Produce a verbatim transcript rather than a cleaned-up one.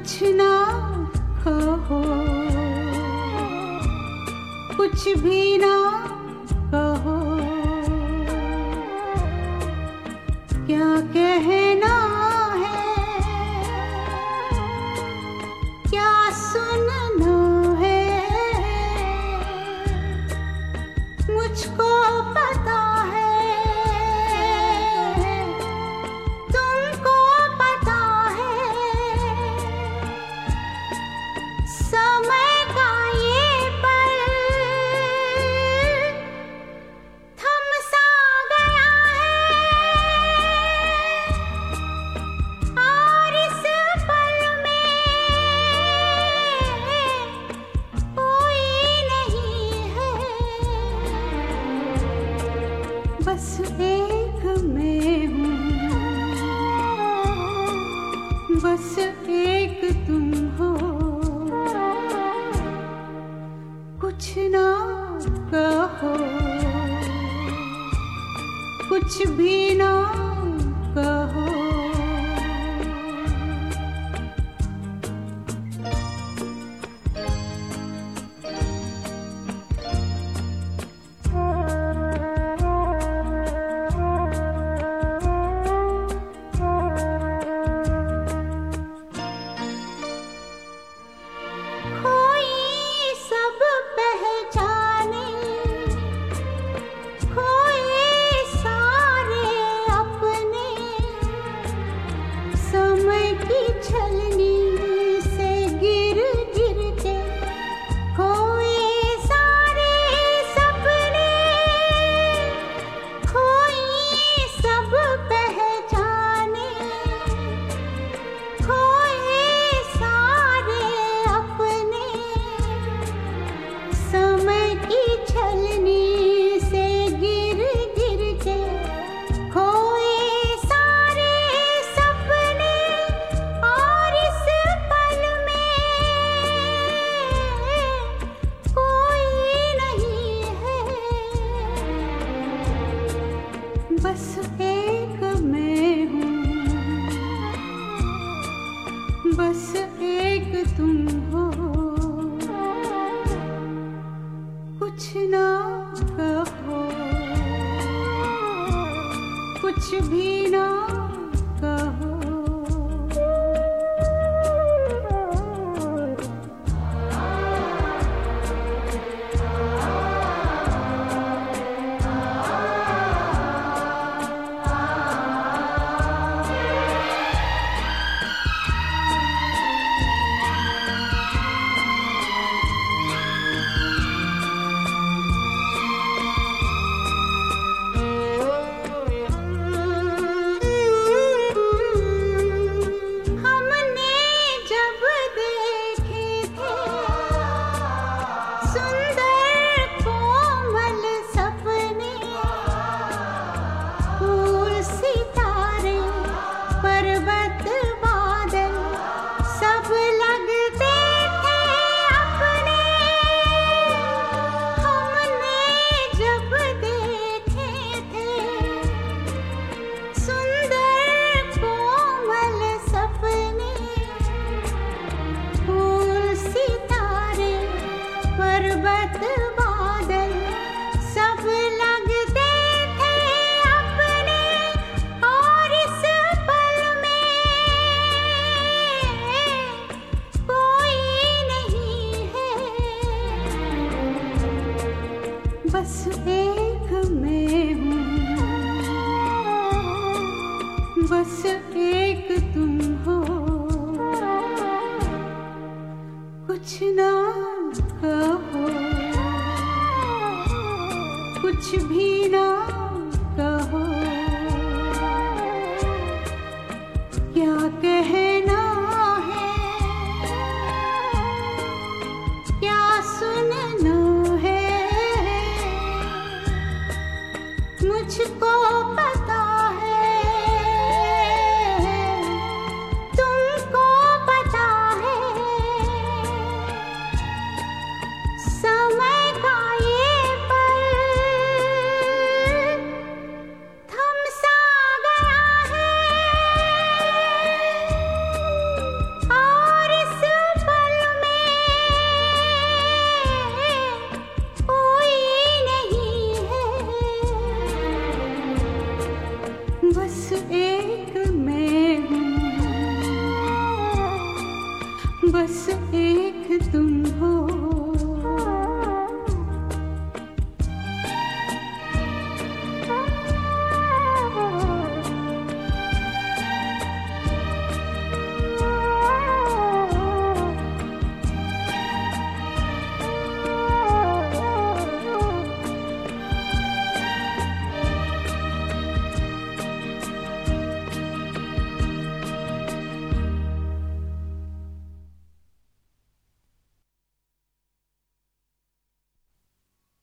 कुछ ना कहो, कुछ भी ना कहो, क्या कहना है, क्या सुनना है, मुझको पता है, तुमको पता है, समय का ये पल थम सा गया है, और इस पल में कोई नहीं है, बस एक मैं हूँ, बस एक तुम हो, कुछ ना कहो, कुछ भी ना कहो। कोई सब पहचाने, कोई सारे अपने, समय की छलनी से गिर गिर के कोई सारे सपने, कोई सब पहचाने, कोई सारे अपने, समय की छलनी से गिर गिर के खोए सारे सपने, और इस पल में कोई नहीं है, बस एक मैं हूँ, बस एक तुम हो, कुछ ना कहो, कुछ भी ना कहो। हमने जब देखे थे सुंदर कोमल सपने, फूल सितारे पर्वत बादल सब लगते थे अपने, हमने जब देखे थे सुंदर कोमल सपने, फूल सितारे पर्वत बादल सब लगते थे अपने, और इस पल में कोई नहीं है, बस एक मैं हूँ, बस एक तुम हो, कुछ ना कहो, कुछ भी ना कहो, क्या कहना है, क्या सुनना है, मुझको पता है, तुमको पता है, समय का ये पल मैं हूँ, बस एक तुम हो।